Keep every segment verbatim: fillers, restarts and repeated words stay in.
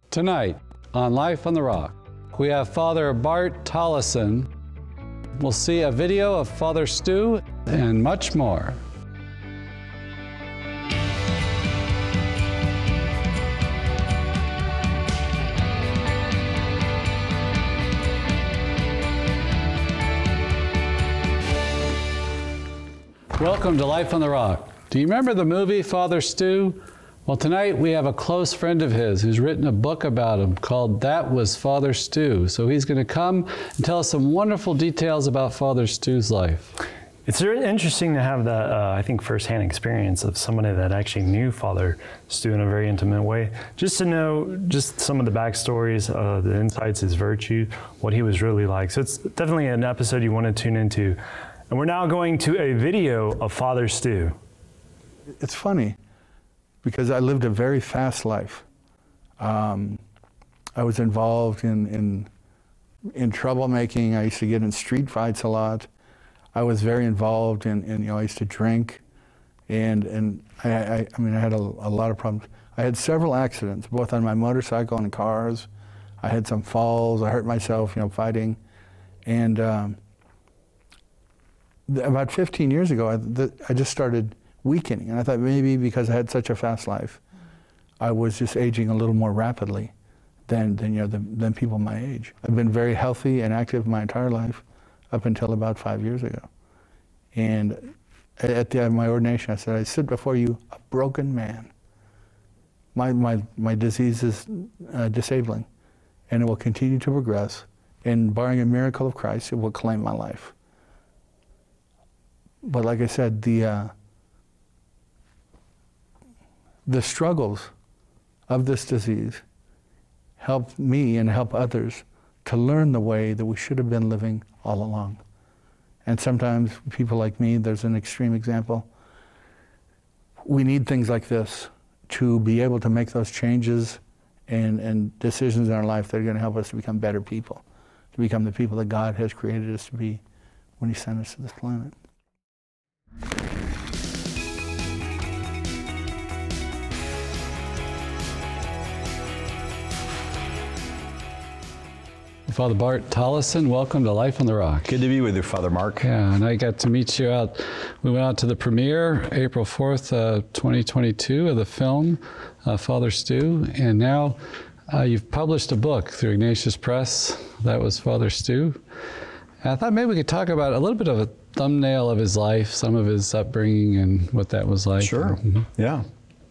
Tonight on Life on the Rock, we have Father Bart Tollison. We'll see a video of Father Stu and much more. Welcome to Life on the Rock. Do you remember the movie Father Stu? Well, tonight we have a close friend of his who's written a book about him called That Was Father Stu. So he's going to come and tell us some wonderful details about Father Stu's life. It's very interesting to have that, uh, I think, firsthand experience of somebody that actually knew Father Stu in a very intimate way. Just to know just some of the backstories, uh, the insights, his virtue, what he was really like. So it's definitely an episode you want to tune into. And we're now going to a video of Father Stu. It's funny, because I lived a very fast life. Um, I was involved in, in, in troublemaking. I used to get in street fights a lot. I was very involved in, in you know, I used to drink. And, and I, I, I mean, I had a, a lot of problems. I had several accidents, both on my motorcycle and cars. I had some falls. I hurt myself, you know, fighting. And um, th- about fifteen years ago, I, th- I just started weakening. And I thought maybe because I had such a fast life, I was just aging a little more rapidly than, than, you know, than, than people my age. I've been very healthy and active my entire life up until about five years ago. And at the end of my ordination, I said, I sit before you a broken man. My, my, my disease is uh, disabling, and it will continue to progress. And barring a miracle of Christ, it will claim my life. But like I said, the uh, the struggles of this disease help me and help others to learn the way that we should have been living all along. And sometimes people like me, there's an extreme example, we need things like this to be able to make those changes and, and decisions in our life that are going to help us to become better people, to become the people that God has created us to be when He sent us to this planet. Father Bart Tollison, welcome to Life on the Rock. Good to be with you, Father Mark. Yeah, and I got to meet you out. We went out to the premiere April fourth, uh, twenty twenty-two of the film, uh, Father Stu, and now uh, you've published a book through Ignatius Press. That was Father Stu. And I thought maybe we could talk about a little bit of a thumbnail of his life, some of his upbringing and what that was like. Sure, mm-hmm. Yeah.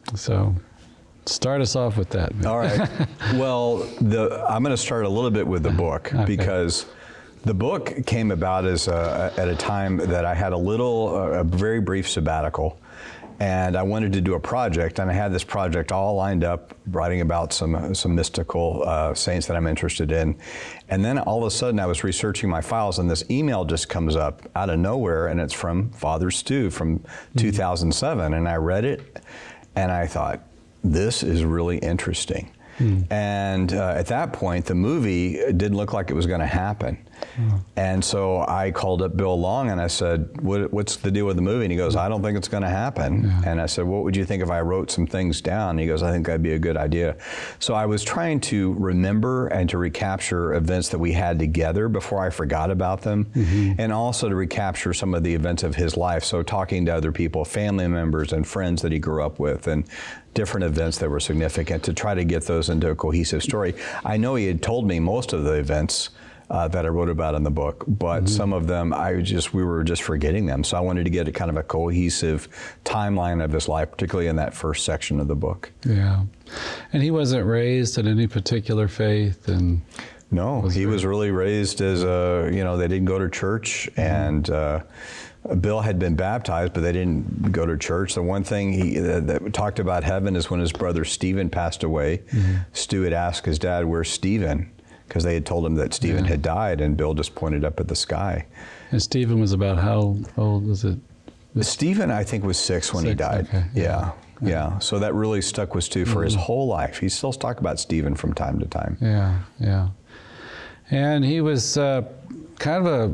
So start us off with that. All right. Well, the, I'm going to start a little bit with the book, okay, because the book came about as a, at a time that I had a little, a very brief sabbatical, and I wanted to do a project, and I had this project all lined up, writing about some some mystical uh, saints that I'm interested in, and then all of a sudden I was researching my files, and this email just comes up out of nowhere, and it's from Father Stu from mm-hmm. two thousand seven, and I read it, and I thought, this is really interesting. Mm. And uh, at that point, the movie didn't look like it was going to happen. Mm. And so I called up Bill Long and I said, what, what's the deal with the movie? And he goes, I don't think it's going to happen. Yeah. And I said, what would you think if I wrote some things down? And he goes, I think that'd be a good idea. So I was trying to remember and to recapture events that we had together before I forgot about them, mm-hmm. and also to recapture some of the events of his life. So talking to other people, family members and friends that he grew up with, and different events that were significant, to try to get those into a cohesive story. I know he had told me most of the events uh, that I wrote about in the book, but mm-hmm. some of them I just we were just forgetting them. So I wanted to get a kind of a cohesive timeline of his life, particularly in that first section of the book. Yeah, and he wasn't raised in any particular faith, and no, was he there? was really raised as a, you know, they didn't go to church, mm-hmm. and uh, Bill had been baptized, but they didn't go to church. The one thing he uh, that talked about heaven is when his brother Stephen passed away. Mm-hmm. Stu had asked his dad, where's Stephen? Because they had told him that Stephen yeah. had died, and Bill just pointed up at the sky. And Stephen was about how old was it? Was Stephen, I think, was six when six, he died. Okay. Yeah, yeah, yeah. So that really stuck with Stu for mm-hmm. his whole life. He still talks about Stephen from time to time. Yeah, yeah. And he was uh, kind of a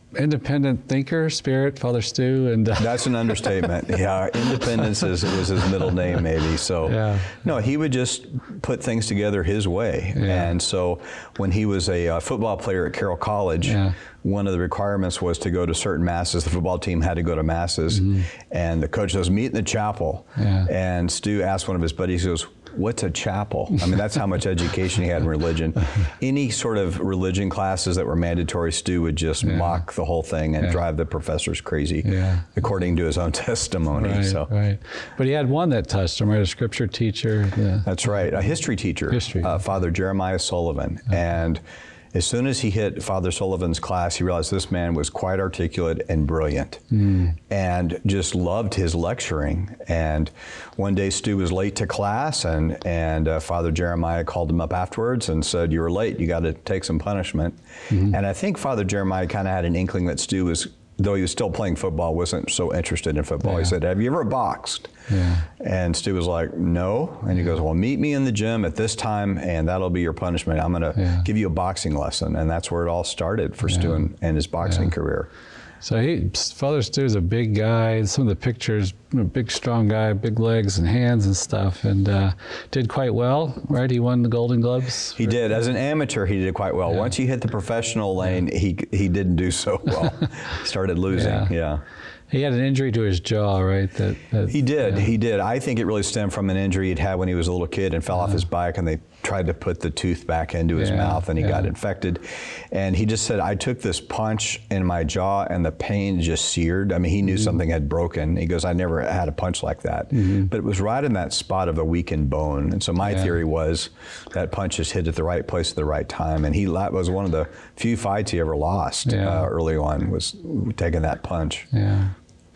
independent thinker, spirit, Father Stu, and uh, that's an understatement. Yeah, Independence is, was his middle name, maybe. So, yeah. no, he would just put things together his way. Yeah. And so, when he was a uh, football player at Carroll College, yeah. one of the requirements was to go to certain masses. The football team had to go to masses, mm-hmm. and the coach says, "Meet in the chapel." Yeah. And Stu asked one of his buddies, he goes, "What's a chapel?" I mean, that's how much education he had in religion. Any sort of religion classes that were mandatory, Stu would just yeah. mock the whole thing and yeah. drive the professors crazy, yeah. according to his own testimony. Right, so. right. But he had one that touched him, right? A scripture teacher. Yeah. That's right. A history teacher, history. Uh, Father Jeremiah Sullivan. Okay. And as soon as he hit Father Sullivan's class, he realized this man was quite articulate and brilliant, mm. and just loved his lecturing. And one day Stu was late to class, and, and uh, Father Jeremiah called him up afterwards and said, "You were late, you got to take some punishment." Mm-hmm. And I think Father Jeremiah kind of had an inkling that Stu was, though he was still playing football, wasn't so interested in football. Yeah. He said, "Have you ever boxed?" Yeah. And Stu was like, "No." And he goes, "Well, meet me in the gym at this time, and that'll be your punishment. I'm going to yeah. give you a boxing lesson." And that's where it all started for yeah. Stu and, and his boxing yeah. career. So he, Father Stu is a big guy. Some of the pictures, a big, strong guy, big legs and hands and stuff, and uh, did quite well, right? He won the Golden Gloves. He did. As an amateur, he did quite well. Yeah. Once he hit the professional lane, yeah. he he didn't do so well. He started losing. Yeah. yeah. He had an injury to his jaw, right? That, that he did. Yeah. He did. I think it really stemmed from an injury he'd had when he was a little kid and fell uh-huh. off his bike, and they tried to put the tooth back into his yeah. mouth, and he yeah. got infected. And he just said, "I took this punch in my jaw, and the pain just seared." I mean, he knew mm-hmm. something had broken. He goes, "I never had a punch like that." Mm-hmm. But it was right in that spot of a weakened bone. And so my yeah. theory was that punch just hit at the right place at the right time. And he was one of the few fights he ever lost yeah. uh, early on, was taking that punch. Yeah.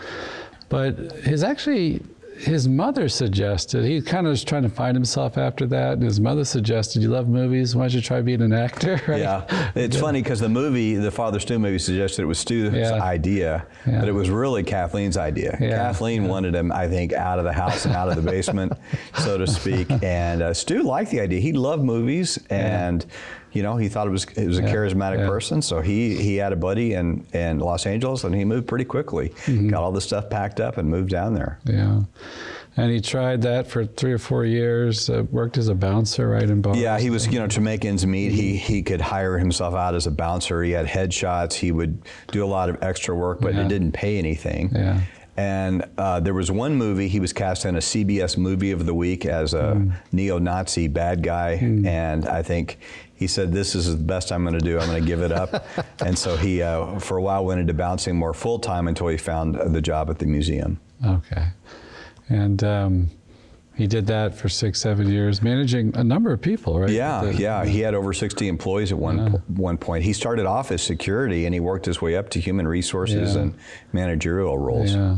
But his actually, his mother suggested, he kind of was trying to find himself after that, and his mother suggested, "You love movies, why don't you try being an actor?" Right? Yeah, it's yeah. funny because the movie, the Father Stu movie, suggested it was Stu's yeah. idea, yeah. but it was really Kathleen's idea. Yeah. Kathleen yeah. wanted him, I think, out of the house and out of the basement, so to speak, and uh, Stu liked the idea. He loved movies, and yeah. you know, he thought it was it was a yeah, charismatic yeah. person, so he he had a buddy in, in Los Angeles, and he moved pretty quickly. Mm-hmm. Got all the stuff packed up and moved down there. Yeah, and he tried that for three or four years. Uh, worked as a bouncer, right, in bars. Yeah, he was, you know, to make ends meet. He he could hire himself out as a bouncer. He had headshots. He would do a lot of extra work, but yeah. it didn't pay anything. Yeah. And uh, there was one movie, he was cast in a C B S Movie of the Week as a mm. neo-Nazi bad guy, mm. and I think he said, "This is the best I'm going to do. I'm going to give it up." And so he, uh, for a while, went into bouncing more full-time until he found the job at the museum. Okay. And um, he did that for six, seven years, managing a number of people, right? Yeah, the, yeah. He had over sixty employees at one yeah. po- one point. He started off as security, and he worked his way up to human resources yeah. and managerial roles. Yeah.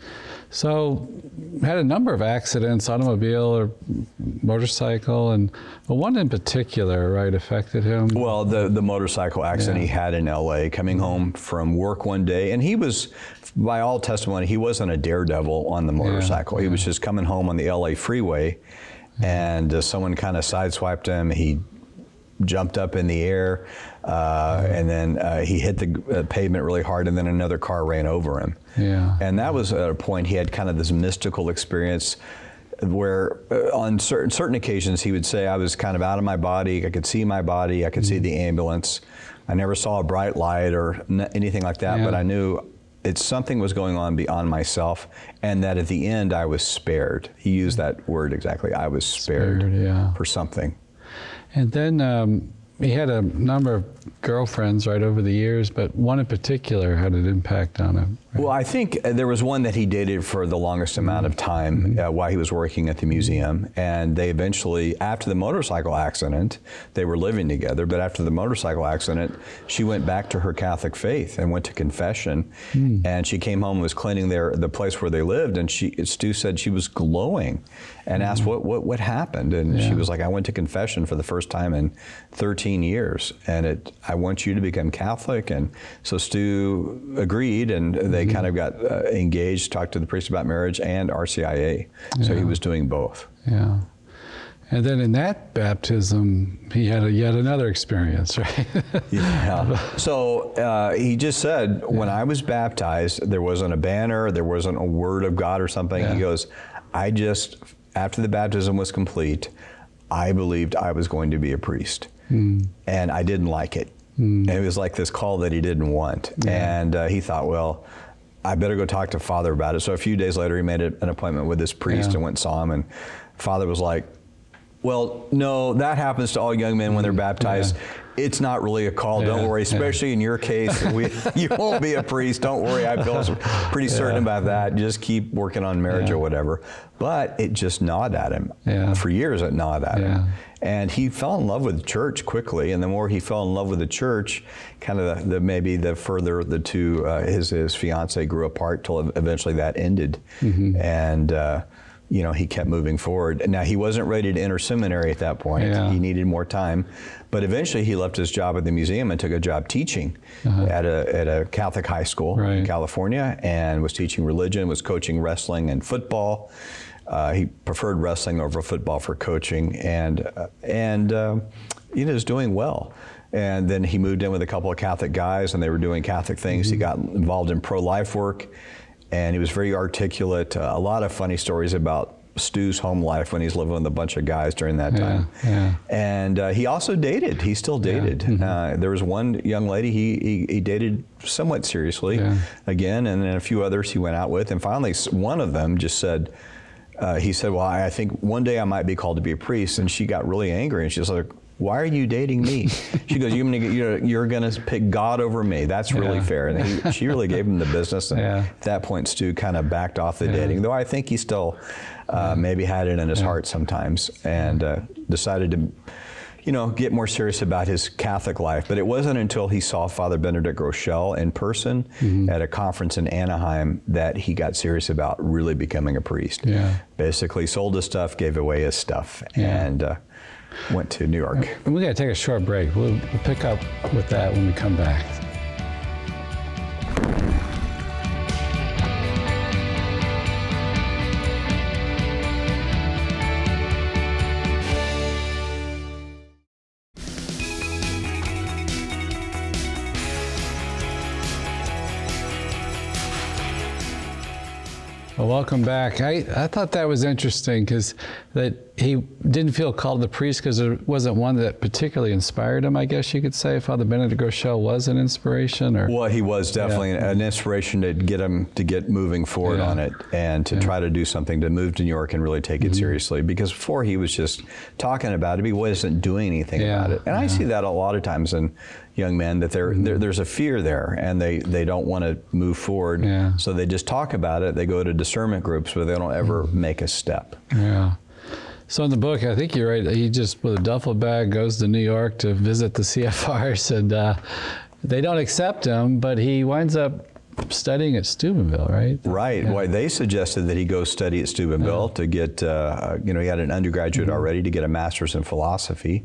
So, had a number of accidents, automobile or motorcycle, and one in particular, right, affected him? Well, the, the motorcycle accident yeah. he had in L A, coming home from work one day, and he was, by all testimony, he wasn't a daredevil on the motorcycle. Yeah. He was just coming home on the L A freeway, yeah. and uh, someone kind of sideswiped him. He jumped up in the air, uh, and then uh, he hit the uh, pavement really hard, and then another car ran over him. Yeah. And that was at a point he had kind of this mystical experience where uh, on certain certain occasions he would say, "I was kind of out of my body, I could see my body, I could mm-hmm. see the ambulance. I never saw a bright light or n- anything like that, yeah. but I knew it's something was going on beyond myself, and that at the end I was spared." He used that word exactly, I was spared, spared yeah. for something. And then um, he had a number of girlfriends right over the years, but one in particular had an impact on him. Right? Well, I think there was one that he dated for the longest amount of time mm-hmm. uh, while he was working at the museum, and they eventually, after the motorcycle accident, they were living together, but after the motorcycle accident, she went back to her Catholic faith and went to confession, mm. and she came home and was cleaning their, the place where they lived, and she, Stu said she was glowing, and mm-hmm. asked what, what what happened, and yeah. she was like, "I went to confession for the first time in thirteen years, and it I want you to become Catholic." And so Stu agreed, and they mm-hmm. kind of got uh, engaged, talked to the priest about marriage and R C I A. Yeah. So he was doing both. Yeah. And then in that baptism, he had a, yet another experience, right? Yeah. So uh, he just said, when I was baptized, there wasn't a banner, there wasn't a word of God or something. Yeah. He goes, I just, after the baptism was complete, I believed I was going to be a priest. Mm. And I didn't like it. Mm. And it was like this call that he didn't want. Yeah. And uh, he thought, well, I better go talk to Father about it. So a few days later, he made an appointment with this priest yeah. and went and saw him. And Father was like, well, no, that happens to all young men when they're baptized. Yeah. It's not really a call, yeah. don't worry, especially yeah. in your case. We, you won't be a priest, don't worry. I feel pretty certain yeah. about that. Just keep working on marriage yeah. or whatever. But it just gnawed at him. Yeah. For years it gnawed at yeah. him. And he fell in love with the church quickly. And the more he fell in love with the church, kind of the, the maybe the further the two, uh, his, his fiance grew apart till eventually that ended. Mm-hmm. And, uh, you know, he kept moving forward. Now, he wasn't ready to enter seminary at that point. Yeah. He needed more time. But eventually he left his job at the museum and took a job teaching uh-huh. at a at a Catholic high school right. in California, and was teaching religion, was coaching wrestling and football. Uh, he preferred wrestling over football for coaching, and, uh, and uh, you know, was doing well. And then he moved in with a couple of Catholic guys, and they were doing Catholic things. Mm-hmm. He got involved in pro-life work, and he was very articulate. Uh, a lot of funny stories about Stu's home life when he's living with a bunch of guys during that time. Yeah, yeah. And uh, he also dated. He still dated. Yeah. Mm-hmm. Uh, there was one young lady he, he, he dated somewhat seriously yeah. again, and then a few others he went out with. And finally, one of them just said, uh, he said, well, I think one day I might be called to be a priest. And she got really angry, and she was like, why are you dating me? She goes, you're gonna, you're, you're gonna pick God over me. That's really yeah. fair. And he, she really gave him the business. And yeah. at that point, Stu kind of backed off the yeah. dating, though I think he still uh, yeah. maybe had it in his yeah. heart sometimes, and uh, decided to, you know, get more serious about his Catholic life. But it wasn't until he saw Father Benedict Groeschel in person mm-hmm. at a conference in Anaheim that he got serious about really becoming a priest. Yeah. Basically sold his stuff, gave away his stuff, yeah. and uh, went to New York. And we got to take a short break. We'll, we'll pick up with that when we come back. Well, welcome back. I, I thought that was interesting, because that he didn't feel called to the priest because there wasn't one that particularly inspired him, I guess you could say. Father Benedict Groeschel was an inspiration? Or well, he was definitely yeah. an inspiration to get him to get moving forward yeah. on it, and to yeah. try to do something, to move to New York and really take it mm-hmm. seriously. Because before he was just talking about it, he wasn't doing anything yeah. about it. And yeah. I see that a lot of times in young men, that there, there there's a fear there, and they, they don't want to move forward. Yeah. So they just talk about it. They go to discernment groups, but they don't ever mm. make a step. Yeah. So in the book, I think you're right, he just, with a duffel bag, goes to New York to visit the C F Rs, and uh, they don't accept him, but he winds up studying at Steubenville, right? Right. Yeah. Well, they suggested that he go study at Steubenville yeah. to get, uh, you know, he had an undergraduate mm-hmm. already, to get a master's in philosophy.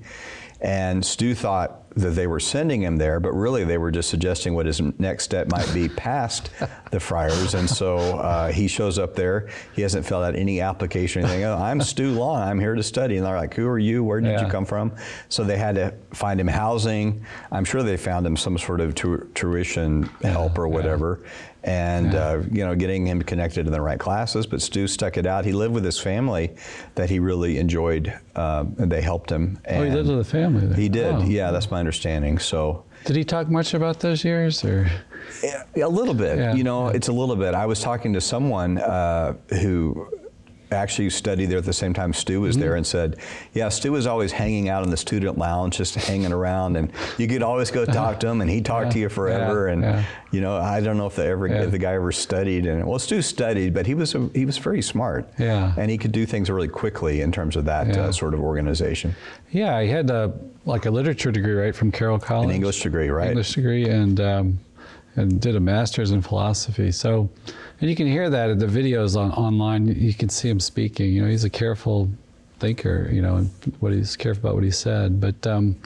And Stu thought that they were sending him there, but really they were just suggesting what his next step might be past the Friars. And so uh, he shows up there. He hasn't filled out any application or anything. Oh, I'm Stu Long. I'm here to study. And they're like, who are you? Where did yeah. you come from? So they had to find him housing. I'm sure they found him some sort of tu- tuition yeah, help or whatever. Yeah. And, yeah. uh, you know, getting him connected in the right classes. But Stu stuck it out. He lived with his family that he really enjoyed, uh, and they helped him. And oh, he lived with a family there. He did. Oh. Yeah, that's my understanding. So. Did he talk much about those years, or? Yeah, a little bit. Yeah. You know, it's a little bit. I was talking to someone uh, who actually studied there at the same time Stu was mm-hmm. there, and said, yeah, Stu was always hanging out in the student lounge, just hanging around, and you could always go talk to him, and he talked yeah. to you forever. Yeah. And yeah. you know, I don't know if the ever yeah. if the guy ever studied. And well, Stu studied, but he was a, he was very smart. Yeah, and he could do things really quickly in terms of that yeah. uh, sort of organization. Yeah, he had a, like a literature degree, right, from Carroll College. An English degree, right? English degree, and um, and did a master's in philosophy. So. And you can hear that in the videos on online. You can see him speaking. You know, he's a careful thinker. You know, and what he's careful about what he said. But um,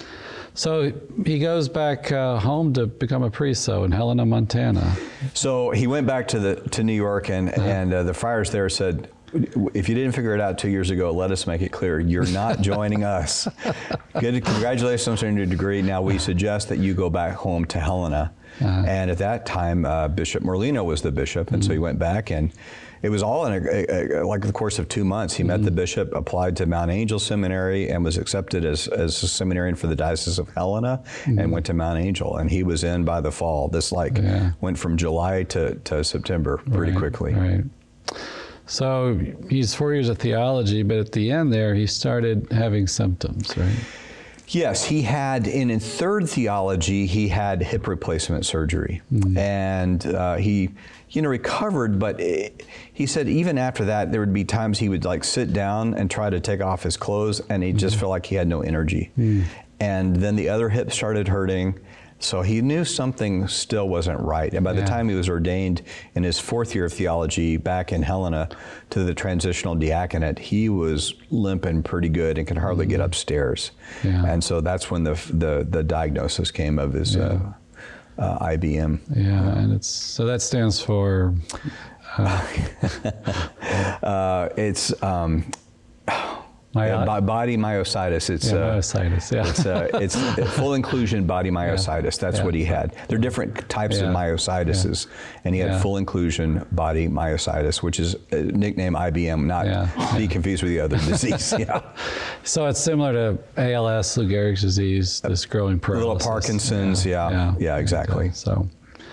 so he goes back uh, home to become a priest, though, in Helena, Montana. So he went back to the to New York, and uh-huh. and uh, the friars there said, if you didn't figure it out two years ago, let us make it clear. You're not joining us. Good, congratulations on your degree. Now we suggest that you go back home to Helena. Uh-huh. And at that time, uh, Bishop Merlino was the bishop, and mm-hmm. so he went back, and it was all in a, a, a, like the course of two months. He mm-hmm. met the bishop, applied to Mount Angel Seminary, and was accepted as, as a seminarian for the Diocese of Helena, mm-hmm. and went to Mount Angel. And he was in by the fall. This like yeah. went from July to, to September pretty right, quickly. Right. So he's four years of theology, but at the end there, he started having symptoms, right? Yes, he had, in, in third theology, he had hip replacement surgery. Mm-hmm. And uh, he, you know, recovered, but it, he said even after that, there would be times he would like sit down and try to take off his clothes, and he'd mm-hmm. just feel like he had no energy. Mm-hmm. And then the other hip started hurting. So he knew something still wasn't right. And by the yeah. time he was ordained in his fourth year of theology back in Helena to the transitional diaconate, he was limping pretty good and could hardly mm. get upstairs. Yeah. And so that's when the the, the diagnosis came of his yeah. uh, uh, I B M. Yeah, and it's so that stands for? Uh, uh, it's um, My, yeah, body myositis. It's yeah, uh, myositis. Yeah. It's, uh, it's full inclusion body myositis. That's yeah. what he had. There are different types yeah. of myositis, yeah. and he had yeah. full inclusion body myositis, which is a nickname I B M, not yeah. be confused with the other disease. Yeah. So it's similar to A L S, Lou Gehrig's disease, this growing paralysis. Little Parkinson's. Yeah. Yeah. yeah exactly. exactly. So.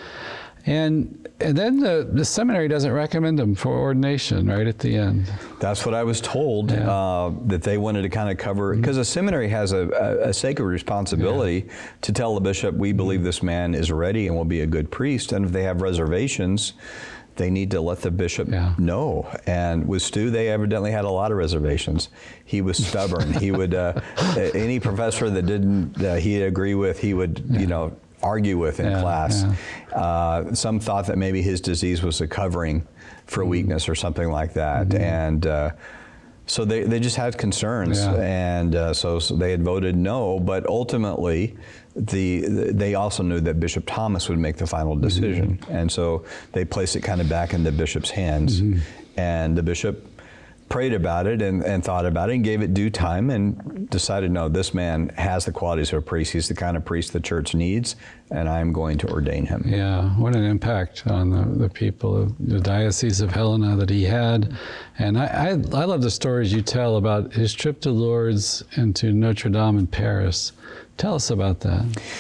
And and then the, the seminary doesn't recommend them for ordination right at the end. That's what I was told, yeah. uh, that they wanted to kind of cover, because mm-hmm. a seminary has a, a, a sacred responsibility yeah. to tell the bishop, we believe this man is ready and will be a good priest. And if they have reservations, they need to let the bishop yeah. know. And with Stu, they evidently had a lot of reservations. He was stubborn. He would, uh, any professor that didn't, uh, he'd agree with, he would, yeah. you know, argue with in yeah, class. Yeah. Uh, some thought that maybe his disease was a covering for mm-hmm. weakness or something like that. Mm-hmm. And uh, so they, they just had concerns. Yeah. And uh, so, so they had voted no, but ultimately the, the they also knew that Bishop Thomas would make the final decision. Mm-hmm. And so they placed it kind of back in the bishop's hands. Mm-hmm. And the bishop prayed about it and, and thought about it and gave it due time and decided, no, this man has the qualities of a priest. He's the kind of priest the church needs, and I'm going to ordain him. Yeah, what an impact on the, the people of the Diocese of Helena that he had. And I, I, I love the stories you tell about his trip to Lourdes and to Notre Dame in Paris. Tell us about that.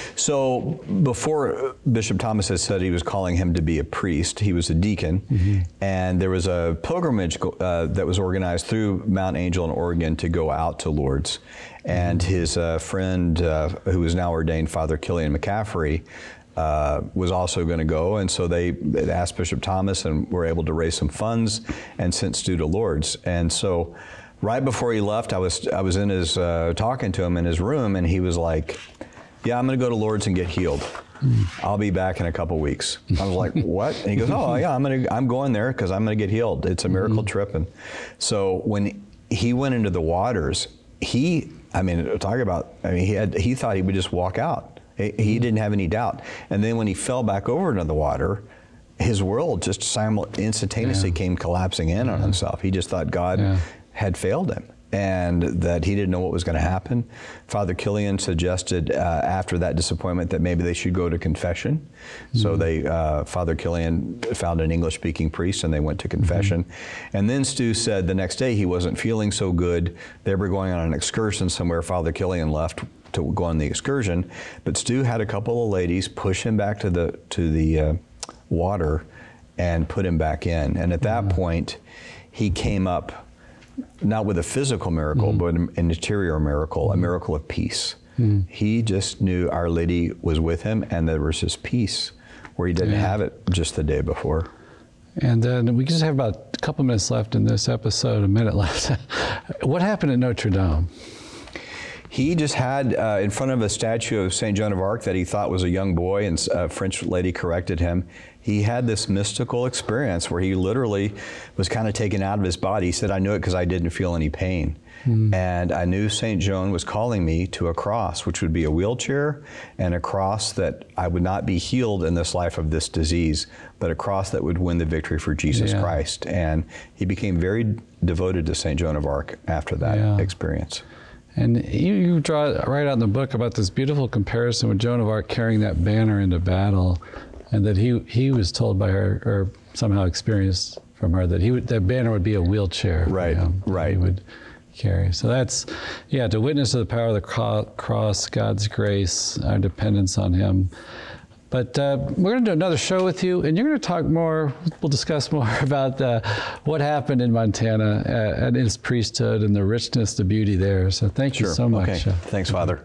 So before Bishop Thomas had said he was calling him to be a priest, he was a deacon, mm-hmm. and there was a pilgrimage uh, that was organized through Mount Angel in Oregon to go out to Lourdes. And mm-hmm. his uh, friend, uh, who is now ordained, Father Killian McCaffrey, uh, was also going to go. And so they asked Bishop Thomas and were able to raise some funds and sent Stu to Lourdes. And so right before he left, I was I was in his uh, talking to him in his room, and he was like, "Yeah, I'm going to go to Lourdes and get healed. I'll be back in a couple weeks." I was like, "What?" And he goes, "Oh, yeah, I'm going to I'm going there because I'm going to get healed. It's a miracle mm-hmm. trip." And so when he went into the waters, he I mean, talk about I mean, he had he thought he would just walk out. He, he didn't have any doubt. And then when he fell back over into the water, his world just simul- instantaneously yeah. came collapsing in yeah. on himself. He just thought God yeah. had failed him and that he didn't know what was going to happen. Father Killian suggested uh, after that disappointment that maybe they should go to confession. Mm-hmm. So they, uh, Father Killian found an English-speaking priest and they went to confession. Mm-hmm. And then Stu said the next day he wasn't feeling so good. They were going on an excursion somewhere. Father Killian left to go on the excursion, but Stu had a couple of ladies push him back to the to the uh, water and put him back in. And at that mm-hmm. point, he came up not with a physical miracle, mm-hmm. but an interior miracle, a miracle of peace. Mm-hmm. He just knew Our Lady was with him, and there was this peace where he didn't yeah. have it just the day before. And then we just have about a couple minutes left in this episode, a minute left. What happened at Notre Dame? he just had uh, in front of a statue of Saint Joan of Arc that he thought was a young boy, and a French lady corrected him. He had this mystical experience where he literally was kind of taken out of his body. He said, I knew it because I didn't feel any pain. Mm. And I knew Saint Joan was calling me to a cross, which would be a wheelchair, and a cross that I would not be healed in this life of this disease, but a cross that would win the victory for Jesus yeah. Christ. And he became very devoted to Saint Joan of Arc after that yeah. experience. And you, you draw right out in the book about this beautiful comparison with Joan of Arc carrying that banner into battle, and that he he was told by her, or somehow experienced from her, that he would, that banner would be a wheelchair. Right, for him, right. He would carry. So that's, yeah, to witness to the power of the cro- cross, God's grace, our dependence on Him. But uh, we're going to do another show with you, and you're going to talk more, we'll discuss more about uh, what happened in Montana uh, and his priesthood and the richness, the beauty there. So thank sure. you so much. Okay. Thanks, Father.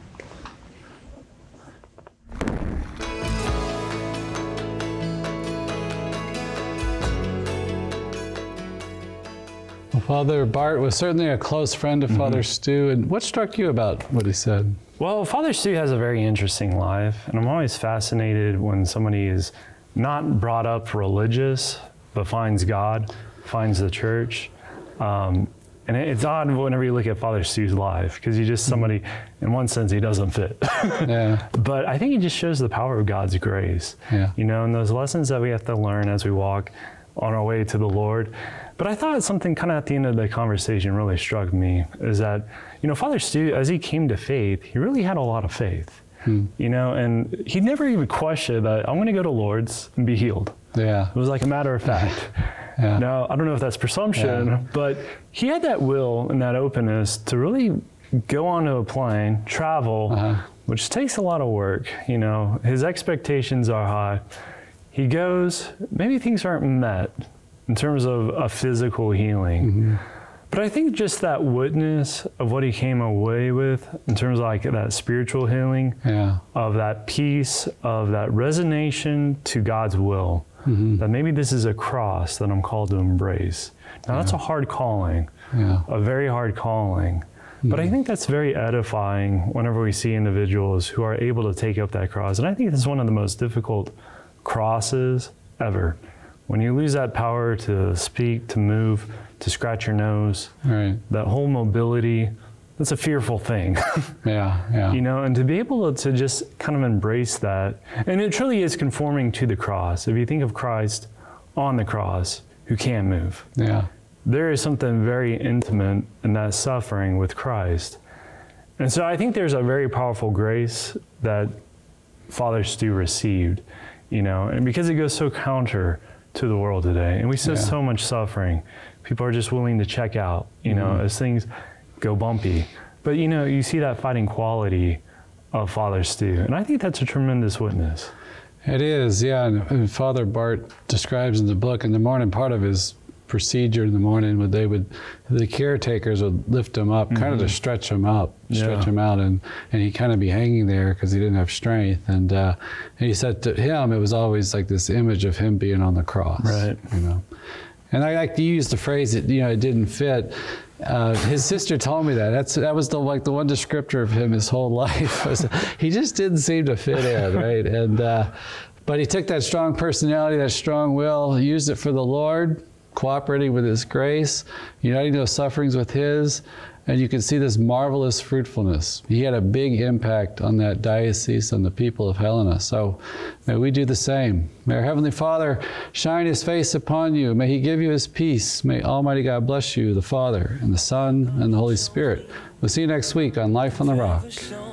Well, Father Bart was certainly a close friend of mm-hmm. Father Stu. And what struck you about what he said? Well, Father Stu has a very interesting life, and I'm always fascinated when somebody is not brought up religious, but finds God, finds the church. Um, and it's odd whenever you look at Father Stu's life, because he's just somebody, in one sense, he doesn't fit. yeah. But I think he just shows the power of God's grace. Yeah. You know, and those lessons that we have to learn as we walk on our way to the Lord. But I thought something kind of at the end of the conversation really struck me, is that, you know, Father Stu, as he came to faith, he really had a lot of faith, hmm. you know, and he never even questioned that I'm going to go to Lourdes and be healed. Yeah. It was like a matter of fact. yeah. Now, I don't know if that's presumption, yeah. but he had that will and that openness to really go onto a plane, travel, uh-huh. which takes a lot of work. You know, his expectations are high. He goes, maybe things aren't met in terms of a physical healing. Mm-hmm. But I think just that witness of what he came away with in terms of like that spiritual healing, yeah. of that peace, of that resignation to God's will, mm-hmm. that maybe this is a cross that I'm called to embrace. Now yeah. that's a hard calling, yeah. a very hard calling. Mm-hmm. But I think that's very edifying whenever we see individuals who are able to take up that cross. And I think that's one of the most difficult crosses ever. When you lose that power to speak, to move, to scratch your nose, right. that whole mobility, that's a fearful thing. yeah, yeah. You know, and to be able to just kind of embrace that, and it truly is conforming to the cross. If you think of Christ on the cross, who can't move. Yeah. There is something very intimate in that suffering with Christ. And so I think there's a very powerful grace that Father Stu received, you know, and because it goes so counter to the world today, and we see yeah. so much suffering. People are just willing to check out, you know, mm-hmm. as things go bumpy. But, you know, you see that fighting quality of Father Stu, and I think that's a tremendous witness. It is, yeah. And, and Father Bart describes in the book, in the morning, part of his procedure in the morning, would they would the caretakers would lift him up, mm-hmm. kind of to stretch him up, stretch yeah. him out, and and he'd kind of be hanging there because he didn't have strength. And uh, and he said to him, it was always like this image of him being on the cross, right? You know. And I like to use the phrase that, you know, it didn't fit. Uh, his sister told me that. That's that was the like the one descriptor of him his whole life. Was, he just didn't seem to fit in, right? And uh, but he took that strong personality, that strong will, used it for the Lord, cooperating with His grace, uniting those sufferings with His, and you can see this marvelous fruitfulness. He had a big impact on that diocese and the people of Helena. So may we do the same. May our Heavenly Father shine His face upon you. May He give you His peace. May Almighty God bless you, the Father, and the Son, and the Holy Spirit. We'll see you next week on Life on the Rock.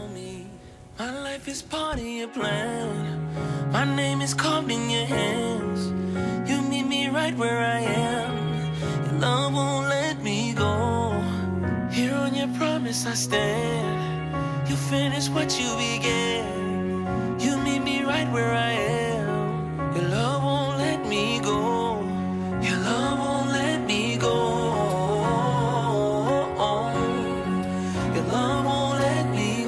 My life is part of your plan. My name is carved in your hands. You meet me right where I am. Your love won't let me go. Here on your promise I stand. You finish what you began. You meet me right where I am. Your love won't let me go. Your love won't let me go. Your love won't let me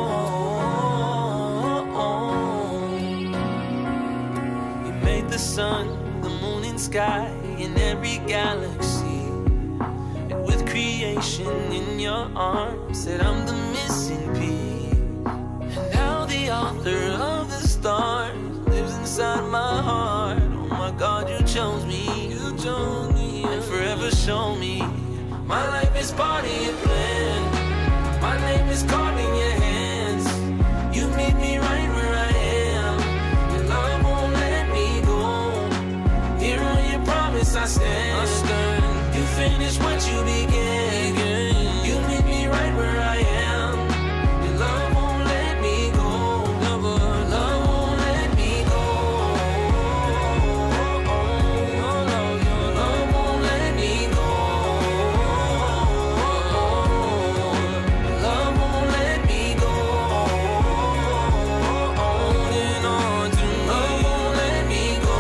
go. You made the sun, the moon and sky, in every galaxy, and with creation creation in your arms. Said I'm the missing piece. And now the author of the stars lives inside my heart. Oh my God, you chose me, you chose me, and forever show me my life is part of your plan. My name is carved in your hands. You meet me right where I am. Your love won't let me go. Here on your promise I stand. I stand. You finish what you began. You meet me right where I am. Your love won't let me go. Love, love won't let me go. Your love, your love won't let me go. Love won't let me go. Holding on to me. Love won't let me go.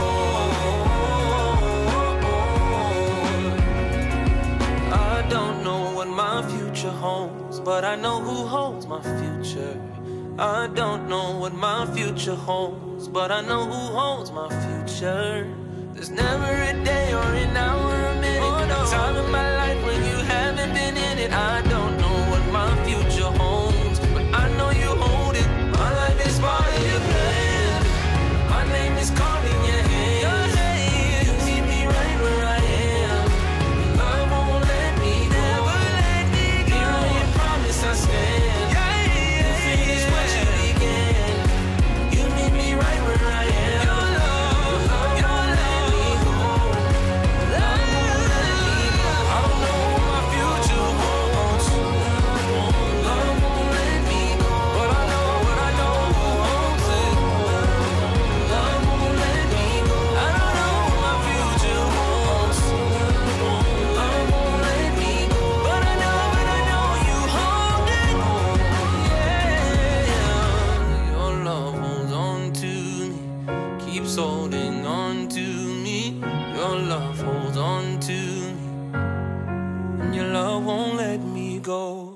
I don't know what my future holds, but I know who holds my future. I don't know what my future holds, but I know who holds my future. There's never a day or an hour, a minute, oh, no. a time in my life when you haven't been in it. I don't know what my future holds, but I know you hold it. My life is part of your plan. My name is carved in your hand. You meet me right where I am. Your love won't let me go. Never let me go. Here on your promise I stand. You finish what you began. You meet me right where I am. Your love, your love won't let me go. Love won't let me go. I don't know what my future holds. Love won't let me go. But I know what I know who holds it. Love won't let me go. I don't know what my future holds. Love won't let me go. But I know, but I know you hold it. Yeah. Your love holds on to me. Keeps holding on to me. Your love holds on to me. And your love won't let me go.